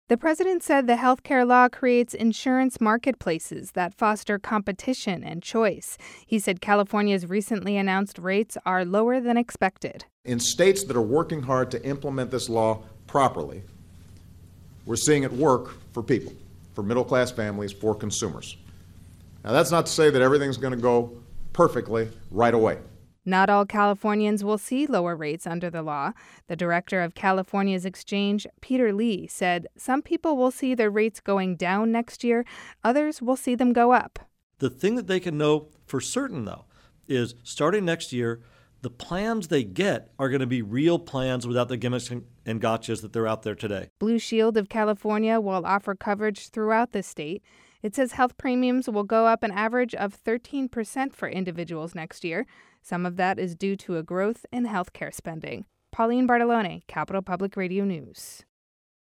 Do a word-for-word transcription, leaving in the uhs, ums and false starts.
The president said the healthcare law creates insurance marketplaces that foster competition and choice. He said California's recently announced rates are lower than expected. In states that are working hard to implement this law properly, we're seeing it work for people, for middle-class families, for consumers. Now, that's not to say that everything's going to go perfectly right away. Not all Californians will see lower rates under the law. The director of California's exchange, Peter Lee, said some people will see their rates going down next year. Others will see them go up. The thing that they can know for certain, though, is starting next year, the plans they get are going to be real plans without the gimmicks and gotchas that they're out there today. Blue Shield of California will offer coverage throughout the state. It says health premiums will go up an average of thirteen percent for individuals next year. Some of that is due to a growth in healthcare spending. Pauline Bartolone, Capital Public Radio News.